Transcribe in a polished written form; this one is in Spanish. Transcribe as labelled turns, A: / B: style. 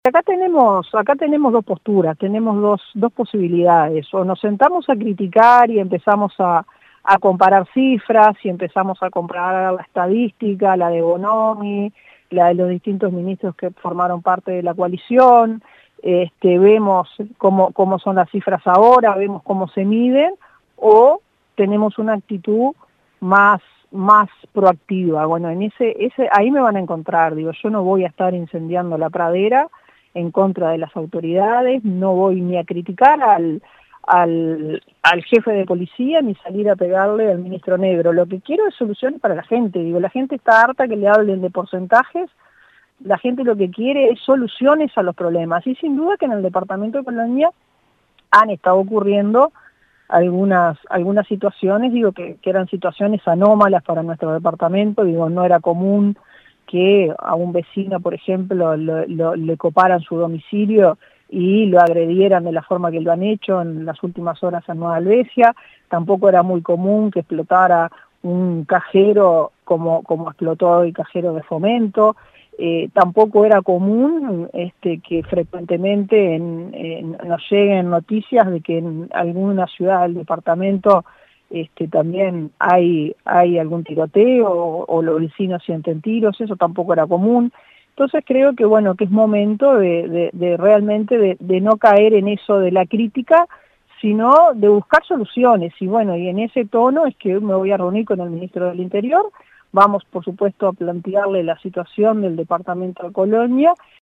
A: Acá tenemos dos posturas, tenemos dos posibilidades. O nos sentamos a criticar y empezamos a comparar cifras, y empezamos a comparar la estadística, la de Bonomi, la de los distintos ministros que formaron parte de la coalición, vemos cómo son las cifras ahora, vemos cómo se miden, o tenemos una actitud más proactiva. Bueno, ahí me van a encontrar, digo, yo no voy a estar incendiando la pradera en contra de las autoridades, no voy ni a criticar al jefe de policía, ni salir a pegarle al ministro Negro. Lo que quiero es soluciones para la gente, digo, la gente está harta que le hablen de porcentajes, la gente lo que quiere es soluciones a los problemas, y sin duda que en el departamento de Colonia han estado ocurriendo algunas situaciones, digo, que eran situaciones anómalas para nuestro departamento, digo, no era común que a un vecino, por ejemplo, le coparan su domicilio y lo agredieran de la forma que lo han hecho en las últimas horas en Nueva Alvesia. Tampoco era muy común que explotara un cajero como explotó el cajero de Fomento. Tampoco era común que frecuentemente nos lleguen noticias de que en alguna ciudad del departamento también hay algún tiroteo o los vecinos sienten tiros, eso tampoco era común. Entonces creo que bueno, que es momento de realmente de no caer en eso de la crítica, sino de buscar soluciones. Y bueno, y en ese tono es que me voy a reunir con el ministro del Interior. Vamos, por supuesto, a plantearle la situación del departamento de Colonia